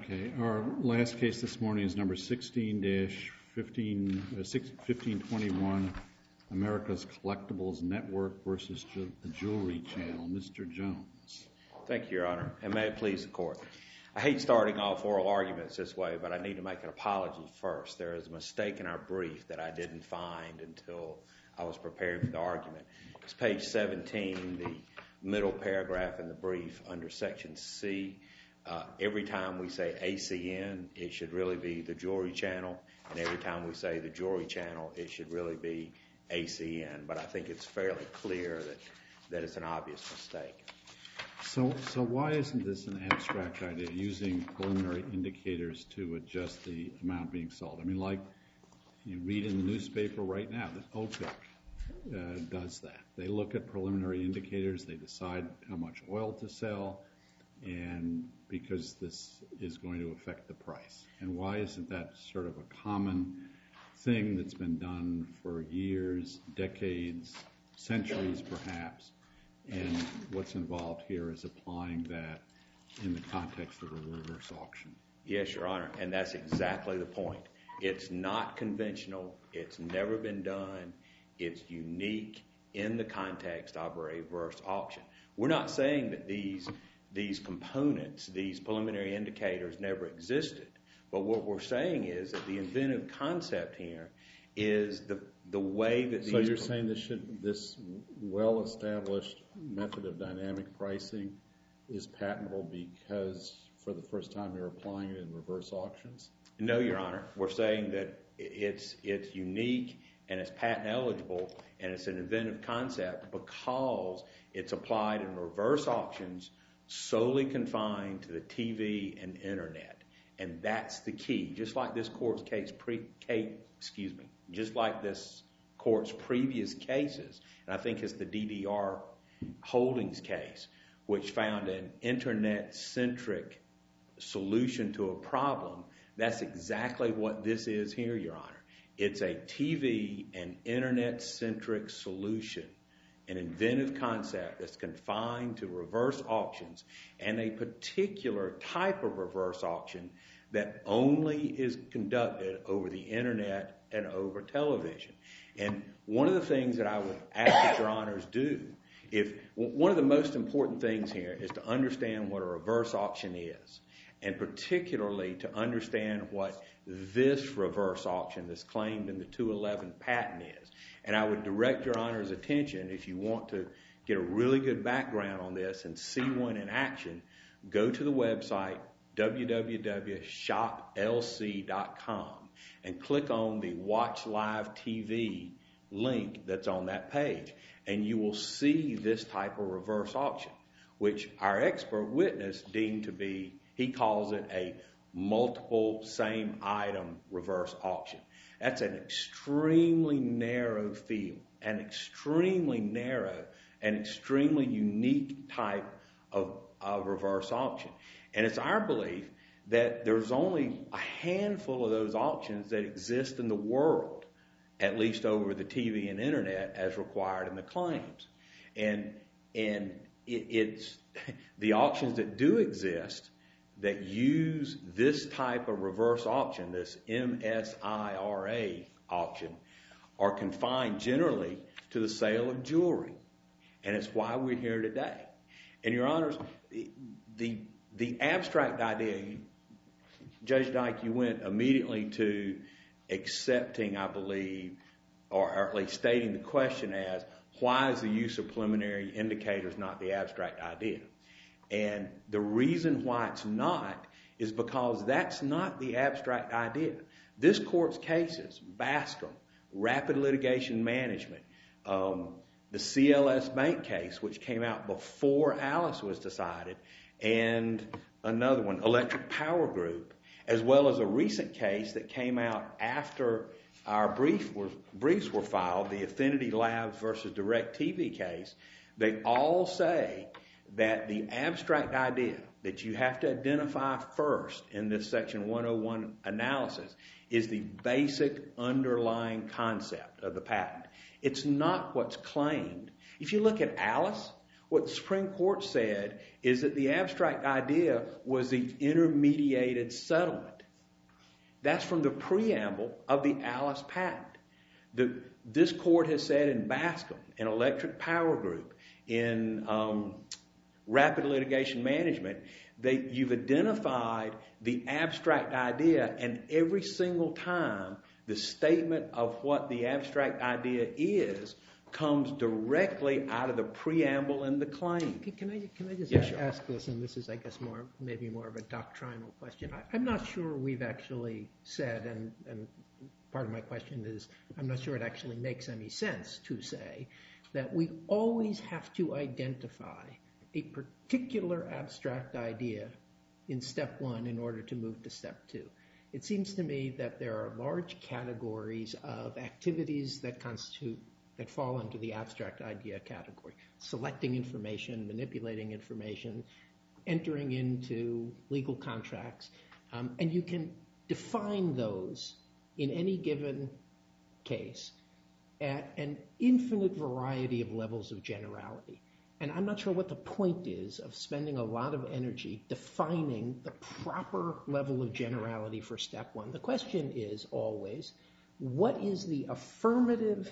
Okay, our last case this morning is number 16-1521, America's Collectibles Network versus the Jewelry Channel. Mr. Jones. Thank you, Your Honor, and may it please the Court. I hate starting off oral arguments this way, but I need to make an apology first. There is a mistake in our brief that I didn't find until I was preparing for the argument. It's page 17, the middle paragraph in the brief under section C. Every time we say ACN, it should really be the Jewelry Channel, and every time we say the Jewelry Channel, it should really be ACN. But I think it's fairly clear that it's an obvious mistake. So why isn't this an abstract idea, using preliminary indicators to adjust the amount being sold? I mean, like you read in the newspaper right now that OPEC does that. They look at preliminary indicators, they decide how much oil to sell, and because this is going to affect the price. And why isn't that sort of a common thing that's been done for years, decades, centuries perhaps, and what's involved here is applying that in the context of a reverse auction? Yes, Your Honor, and that's exactly the point. It's not conventional, it's never been done, it's unique in the context of a reverse auction. We're not saying that these components, these preliminary indicators never existed, but what we're saying is that the inventive concept here is the way that these... So you're saying this well-established method of dynamic pricing is patentable because for the first time you're applying it in reverse auctions? No, Your Honor. We're saying that it's unique and it's patent eligible and it's an inventive concept because it's applied in reverse auctions solely confined to the TV and internet. And that's the key. Just like this court's previous cases, and I think it's the DDR Holdings case, which found an internet-centric solution to a problem. That's exactly what this is here, Your Honor. It's a TV and internet-centric solution, an inventive concept that's confined to reverse auctions and a particular type of reverse auction that only is conducted over the internet and over television. And one of the things that I would ask that Your Honors do, one of the most important things here is to understand what a reverse auction is, and particularly to understand what this reverse auction that's claimed in the 211 patent is. And I would direct Your Honor's attention, if you want to get a really good background on this and see one in action, go to the website www.shoplc.com and click on the Watch Live TV link that's on that page. And you will see this type of reverse auction, which our expert witness deemed to be, he calls it a multiple same item reverse auction. That's an extremely narrow field, an extremely narrow and extremely unique type of reverse auction. And it's our belief that there's only a handful of those auctions that exist in the world, at least over the TV and internet as required in the claims. And it's the auctions that do exist that use this type of reverse auction, this MSIRA auction, are confined generally to the sale of jewelry. And it's why we're here today. And Your Honors, the abstract idea, Judge Dyke, you went immediately to accepting, I believe, or at least stating the question as, why is the use of preliminary indicators not the abstract idea? And the reason why it's not is because that's not the abstract idea. This court's cases, Bascom, Rapid Litigation Management, the CLS Bank case, which came out before Alice was decided, and another one, Electric Power Group, as well as a recent case that came out after our briefs were filed, the Affinity Labs versus DirecTV case. They all say that the abstract idea that you have to identify first in this Section 101 analysis is the basic underlying concept of the patent. It's not what's claimed. If you look at Alice, What the Supreme Court said is that the abstract idea was the intermediated settlement. That's from the preamble of the Alice patent. This court has said in Bascom, in Electric Power Group, in Rapid Litigation Management, that you've identified the abstract idea, and every single time the statement of what the abstract idea is comes directly out of the preamble in the claim. Can I just Yes, ask this, and this is, I guess, maybe more of a doctrinal question. I'm not sure we've actually said, and part of my question is, I'm not sure it actually makes any sense to say that we always have to identify a particular abstract idea in step one in order to move to step two. It seems to me that there are large categories of activities that fall into the abstract idea category. Selecting information, manipulating information, entering into legal contracts, and you can define those in any given case at an infinite variety of levels of generality. And I'm not sure what the point is of spending a lot of energy defining the proper level of generality for step one. The question is always, what is the affirmative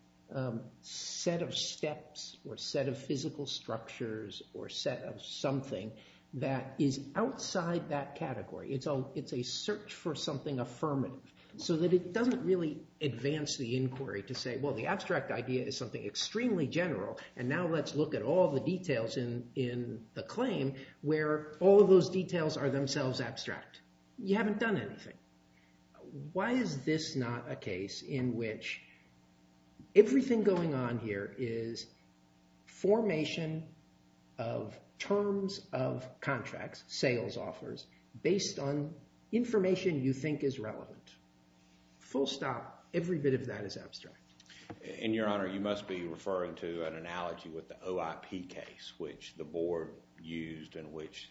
set of steps or set of physical structures or set of something that is outside that category? It's a search for something affirmative, so that it doesn't really advance the inquiry to say, well, the abstract idea is something extremely general, and now let's look at all the details in the claim where all of those details are themselves abstract. You haven't done anything. Why is this not a case in which everything going on here is formation of terms of contracts, sales offers, based on information you think is relevant? Full stop, every bit of that is abstract. And Your Honor, you must be referring to an analogy with the OIP case, which the board used and which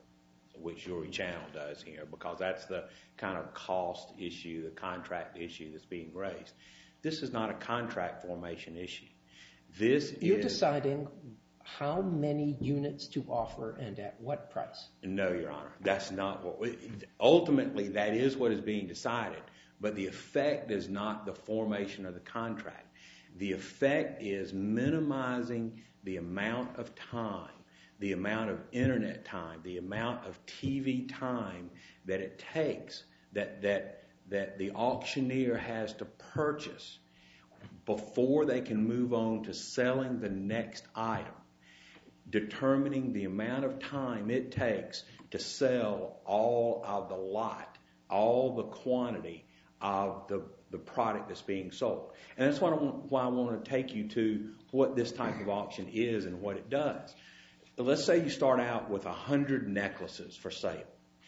Uri Channel does here, because that's the kind of cost issue, the contract issue that's being raised. This is not a contract formation issue. You're deciding how many units to offer and at what price. No, Your Honor. That's not what ultimately, that is what is being decided. But the effect is not the formation of the contract. The effect is minimizing the amount of time, the amount of internet time, the amount of TV time that it takes, that the auctioneer has to purchase before they can move on to selling the next item. Determining the amount of time it takes to sell all of the lot, all the quantity of the product that's being sold. And that's why I want to take you to what this type of auction is and what it does. Let's say you start out with 100 necklaces for sale,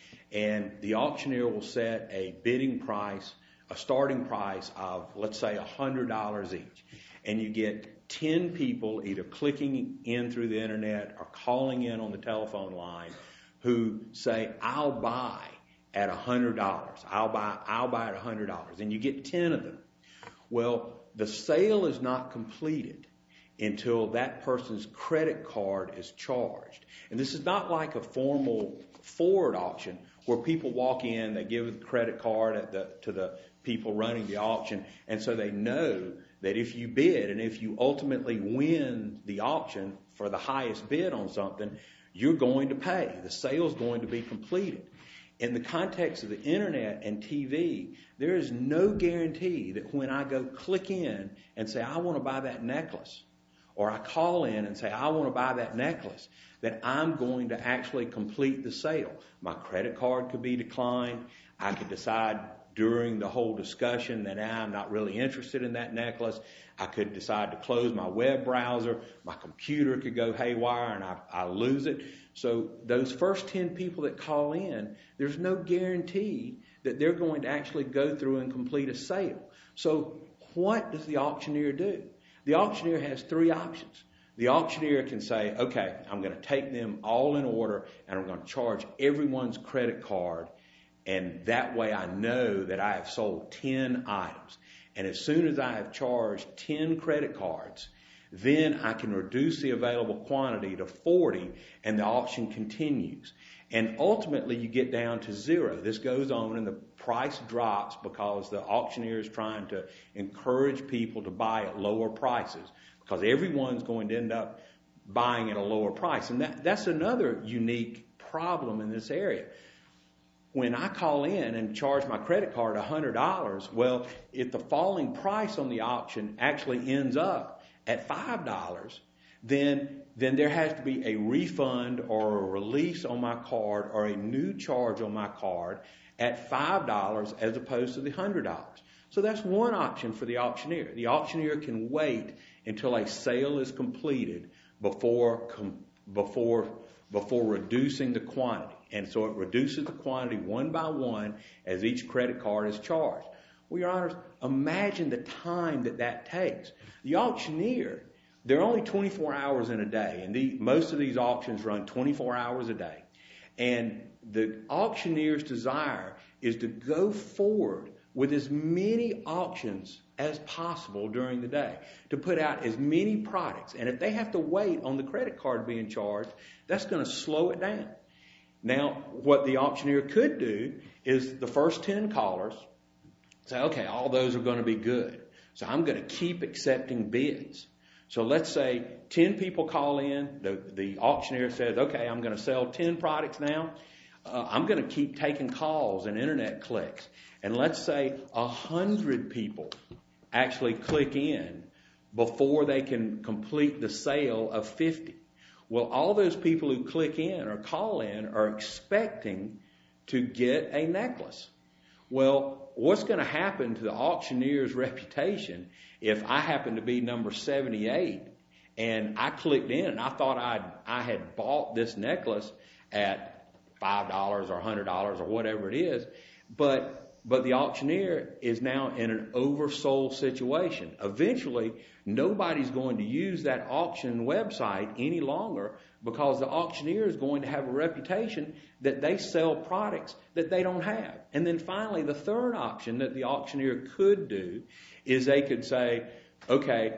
and the auctioneer will set a bidding price, a starting price of, let's say, $100 each. And you get 10 people either clicking in through the internet or calling in on the telephone line who say, I'll buy at $100. I'll buy at $100. And you get 10 of them. Well, the sale is not completed until that person's credit card is charged. And this is not like a formal Ford auction where people walk in, they give the credit card to the people running the auction, and so they know that if you bid and if you ultimately win the auction for the highest bid on something, you're going to pay. The sale's going to be completed. In the context of the internet and TV, there is no guarantee that when I go click in and say, I want to buy that necklace, or I call in and say, I want to buy that necklace, that I'm going to actually complete the sale. My credit card could be declined. I could decide during the whole discussion that I'm not really interested in that necklace. I could decide to close my web browser. My computer could go haywire and I lose it. So those first 10 people that call in, there's no guarantee that they're going to actually go through and complete a sale. So what does the auctioneer do? The auctioneer has three options. The auctioneer can say, okay, I'm going to take them all in order and I'm going to charge everyone's credit card, and that way I know that I have sold 10 items. And as soon as I have charged 10 credit cards, then I can reduce the available quantity to 40 and the auction continues. And ultimately you get down to zero. This goes on and the price drops because the auctioneer is trying to encourage people to buy at lower prices because everyone's going to end up buying at a lower price. And that's another unique problem in this area. When I call in and charge my credit card $100, well, if the falling price on the auction actually ends up at $5, then there has to be a refund or a release on my card or a new charge on my card at $5 as opposed to the $100. So that's one option for the auctioneer. The auctioneer can wait until a sale is completed before reducing the quantity. And so it reduces the quantity one by one as each credit card is charged. Well, Your Honors, imagine the time that takes. The auctioneer, they're only 24 hours in a day, and most of these auctions run 24 hours a day. And the auctioneer's desire is to go forward with as many auctions as possible during the day, to put out as many products. And if they have to wait on the credit card being charged, that's going to slow it down. Now, what the auctioneer could do is the first 10 callers say, okay, all those are going to be good. So I'm going to keep accepting bids. So let's say 10 people call in. The auctioneer says, okay, I'm going to sell 10 products now. I'm going to keep taking calls and internet clicks. And let's say 100 people actually click in before they can complete the sale of 50. Well, all those people who click in or call in are expecting to get a necklace. Well, what's going to happen to the auctioneer's reputation if I happen to be number 78 and I clicked in and I thought I had bought this necklace at $5 or $100 or whatever it is, but the auctioneer is now in an oversold situation. Eventually, nobody's going to use that auction website any longer because the auctioneer is going to have a reputation that they sell products that they don't have. And then finally, the third option that the auctioneer could do is they could say, okay,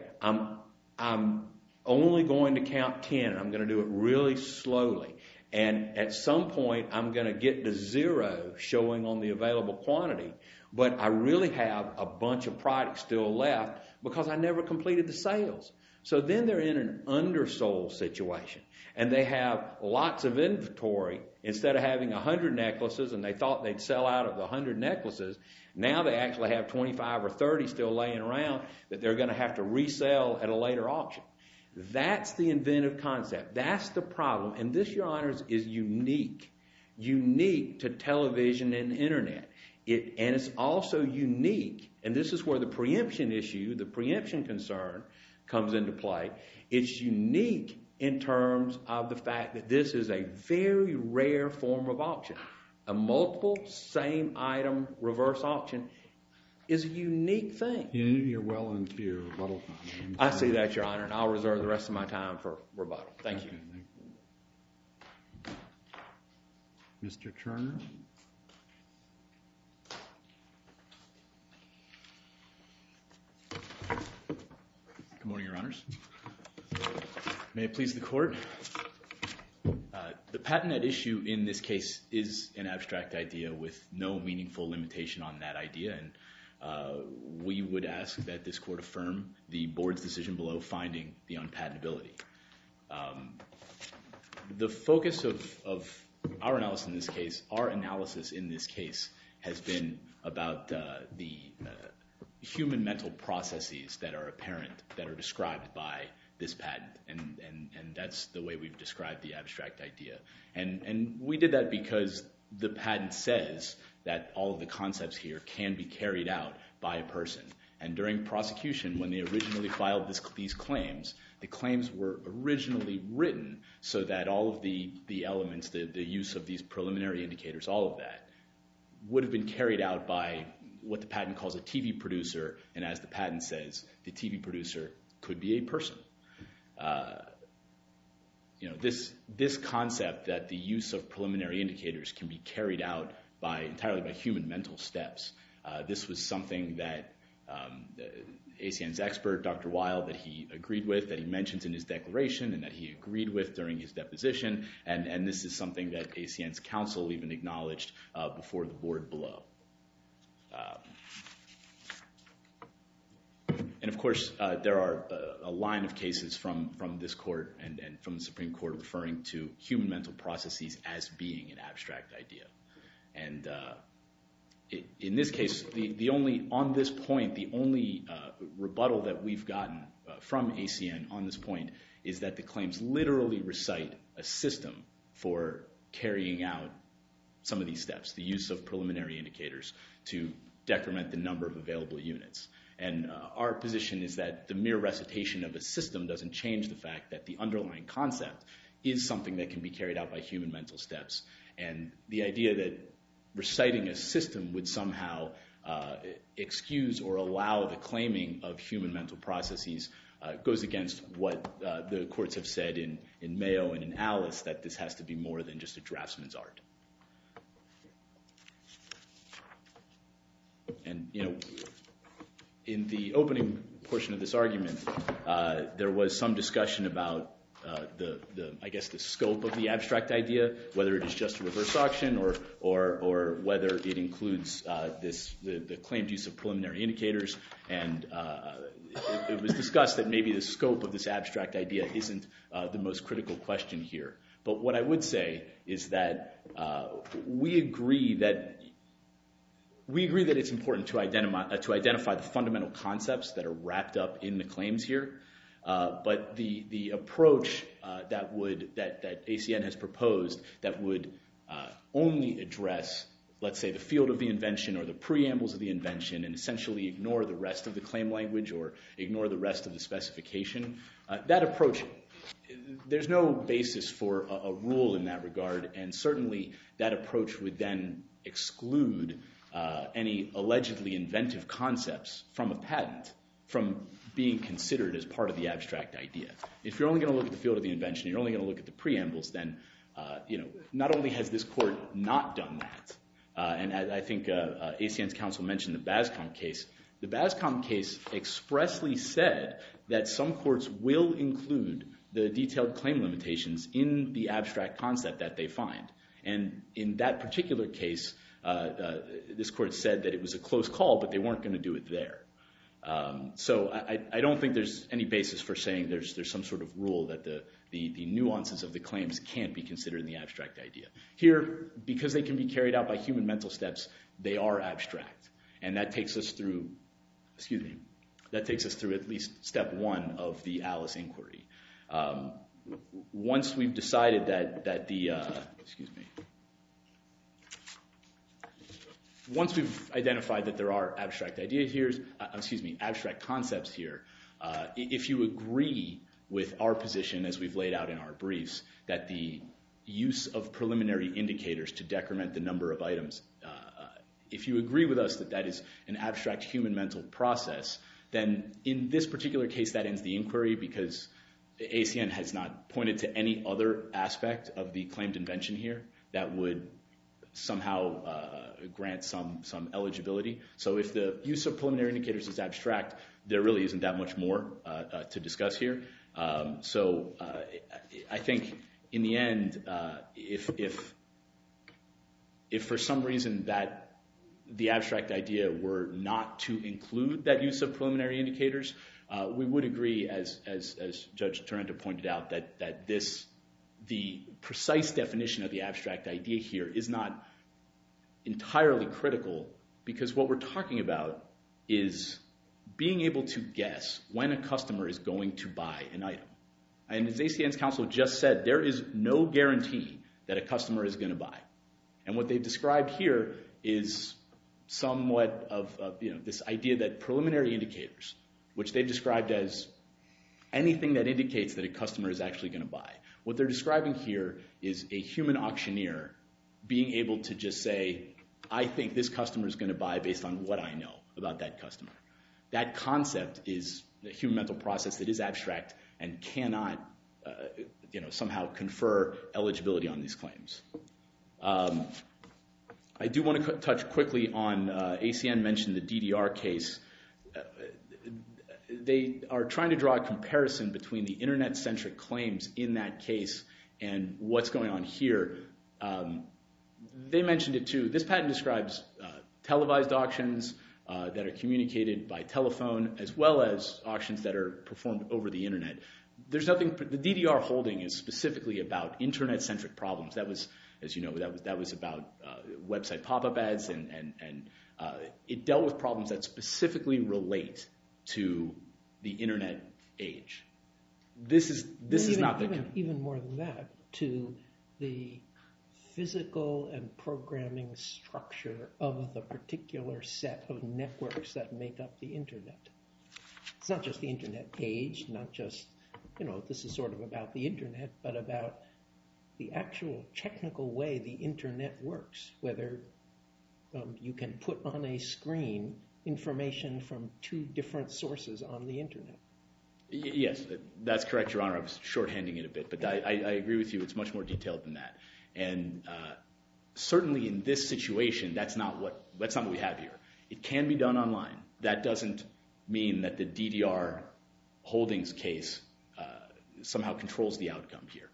I'm only going to count 10 and I'm going to do it really slowly. And at some point, I'm going to get to zero showing on the available quantity. But I really have a bunch of products still left because I never completed the sales. So then they're in an undersold situation. And they have lots of inventory. Instead of having 100 necklaces and they thought they'd sell out of the 100 necklaces, now they actually have 25 or 30 still laying around that they're going to have to resell at a later auction. That's the inventive concept. That's the problem. And this, Your Honors, is unique to television and internet. And it's also unique, and this is where the preemption issue, the preemption concern comes into play. It's unique in terms of the fact that this is a very rare form of auction. A multiple same item reverse auction is a unique thing. You're well into your rebuttal time. I see that, Your Honor, and I'll reserve the rest of my time for rebuttal. Thank you. Mr. Turner? Good morning, Your Honors. May it please the Court? The patent at issue in this case is an abstract idea with no meaningful limitation on that idea, and we would ask that this Court affirm the Board's decision below finding the unpatentability. The focus of our analysis in this case has been about the human mental processes that are apparent, that are described by this patent, and that's the way we've described the abstract idea. And we did that because the patent says that all of the concepts here can be carried out by a person. And during prosecution, when they originally filed these claims, the claims were originally written so that all of the elements, the use of these preliminary indicators, all of that, would have been carried out by what the patent calls a TV producer, and as the patent says, the TV producer could be a person. This concept that the use of preliminary indicators can be carried out entirely by human mental steps, this was something that ACN's expert, Dr. Weil, that he agreed with, that he mentions in his declaration, and that he agreed with during his deposition, and this is something that ACN's counsel even acknowledged before the board below. And of course, there are a line of cases from this court and from the Supreme Court referring to human mental processes as being an abstract idea. And in this case, on this point, the only rebuttal that we've gotten from ACN on this point is that the claims literally recite a system for carrying out some of these steps, the use of preliminary indicators to decrement the number of available units. And our position is that the mere recitation of a system doesn't change the fact that the underlying concept is something that can be carried out by human mental steps. And the idea that reciting a system would somehow excuse or allow the claiming of human mental processes goes against what the courts have said in Mayo and in Alice, that this has to be more than just a draftsman's art. And, in the opening portion of this argument, there was some discussion about the scope of the abstract idea, whether it is just a reverse auction or whether it includes the claimed use of preliminary indicators. And it was discussed that maybe the scope of this abstract idea isn't the most critical question here. But what I would say is that we agree that it's important to identify the fundamental concepts that are wrapped up in the claims here. But the approach that ACN has proposed that would only address, let's say, the field of the invention or the preambles of the invention and essentially ignore the rest of the claim language or ignore the rest of the specification, that approach, there's no basis for a rule in that regard. And certainly that approach would then exclude any allegedly inventive concepts from a patent from being considered as part of the abstract idea. If you're only going to look at the field of the invention, you're only going to look at the preambles, then not only has this court not done that, and I think ACN's counsel mentioned the BASCOM case. The BASCOM case expressly said that some courts will include the detailed claim limitations in the abstract concept that they find. And in that particular case, this court said that it was a close call, but they weren't going to do it there. So I don't think there's any basis for saying there's some sort of rule that the nuances of the claims can't be considered in the abstract idea. Here, because they can be carried out by human mental steps, they are abstract. And that takes us through, at least step one of the Alice inquiry. Once we've decided once we've identified that there are abstract concepts here, if you agree with our position as we've laid out in our briefs that the use of preliminary indicators to decrement the number of items, if you agree with us that that is an abstract human mental process, then in this particular case that ends the inquiry because ACN has not pointed to any other aspect of the claimed invention here that would somehow grant some eligibility. So if the use of preliminary indicators is abstract, there really isn't that much more to discuss here. So I think in the end, if for some reason that the abstract idea were not to include that use of preliminary indicators, we would agree, as Judge Taranta pointed out, that the precise definition of the abstract idea here is not entirely critical because what we're talking about is being able to guess when a customer is going to buy an item. And as ACN's counsel just said, there is no guarantee that a customer is going to buy. And what they've described here is somewhat of this idea that preliminary indicators, which they've described as anything that indicates that a customer is actually going to buy. What they're describing here is a human auctioneer being able to just say, I think this customer is going to buy based on what I know about that customer. That concept is a human mental process that is abstract and cannot somehow confer eligibility on these claims. I do want to touch quickly on ACN mentioned the DDR case. they are trying to draw a comparison between the Internet-centric claims in that case and what's going on here. They mentioned it too. This patent describes televised auctions that are communicated by telephone, as well as auctions that are performed over the Internet. There's nothing. The DDR holding is specifically about Internet-centric problems. That was, as you know, that was about website pop-up ads, and it dealt with problems that specifically relate to the Internet age. This is not even more than that, to the physical and programming structure of the particular set of networks that make up the Internet. It's not just the Internet age, not just, this is sort of about the Internet, but about the actual technical way the Internet works, whether you can put on a screen information from two different sources on the Internet. Yes, that's correct, Your Honor. I was shorthanding it a bit, but I agree with you. It's much more detailed than that. And certainly in this situation, that's not what we have here. It can be done online. That doesn't mean that the DDR holdings case somehow controls the outcome here.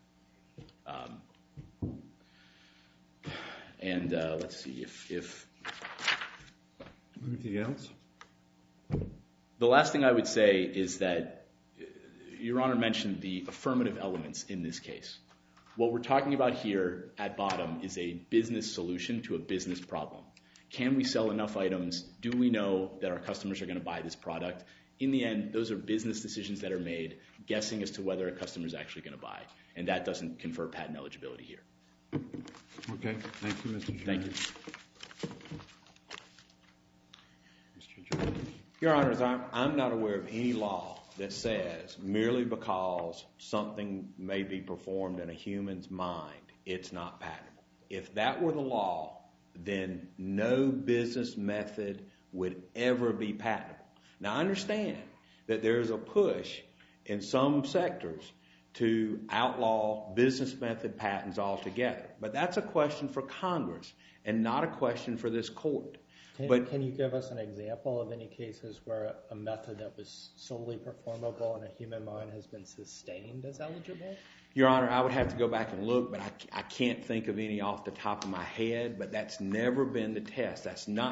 Let's see if anything else? The last thing I would say is that Your Honor mentioned the affirmative elements in this case. What we're talking about here at bottom is a business solution to a business problem. Can we sell enough items? Do we know that our customers are going to buy this product? In the end, those are business decisions that are made, guessing as to whether a customer is actually going to buy. And that doesn't confer patent eligibility here. Okay. Thank you, Mr. Chairman. Thank you. Mr. Jones. Your Honors, I'm not aware of any law that says merely because something may be performed in a human's mind, it's not patentable. If that were the law, then no business method would ever be patentable. Now, I understand that there's a push in some sectors to outlaw business method patents altogether, but that's a question for Congress and not a question for this court. Can you give us an example of any cases where a method that was solely performable in a human mind has been sustained as eligible? Your Honor, I would have to go back and look, but I can't think of any off the top of my head, but that's never been the test.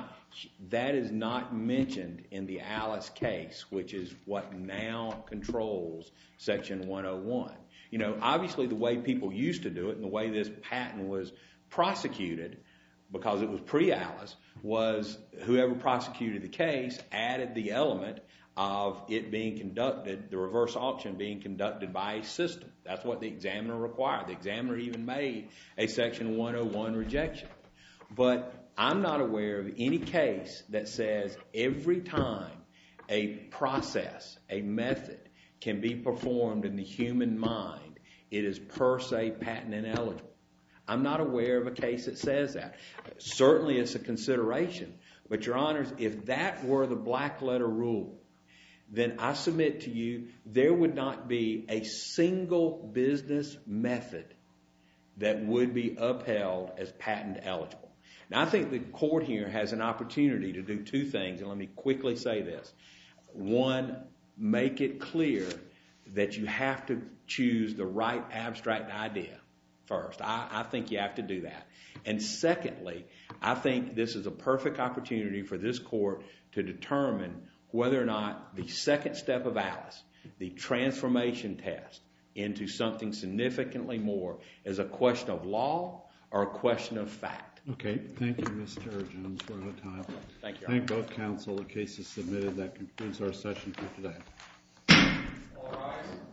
That is not mentioned in the Alice case, which is what now controls Section 101. Obviously the way people used to do it and the way this patent was prosecuted, because it was pre-Alice, was whoever prosecuted the case added the element of it being conducted, the reverse auction being conducted by a system. That's what the examiner required. The examiner even made a Section 101 rejection. But I'm not aware of any case that says every time a process, a method, can be performed in the human mind, it is per se patent ineligible. I'm not aware of a case that says that. Certainly it's a consideration, but Your Honors, if that were the black letter rule, then I submit to you there would not be a single business method that would be upheld as patent eligible. Now, I think the court here has an opportunity to do two things, and let me quickly say this. One, make it clear that you have to choose the right abstract idea first. I think you have to do that. And secondly, I think this is a perfect opportunity for this court to determine whether or not the second step of Alice, the transformation test into something significantly more, is a question of law or a question of fact. Okay. Thank you, Mr. Jones. We're out of time. Thank you. Thank both counsel. The case is submitted. That concludes our session for today. All rise.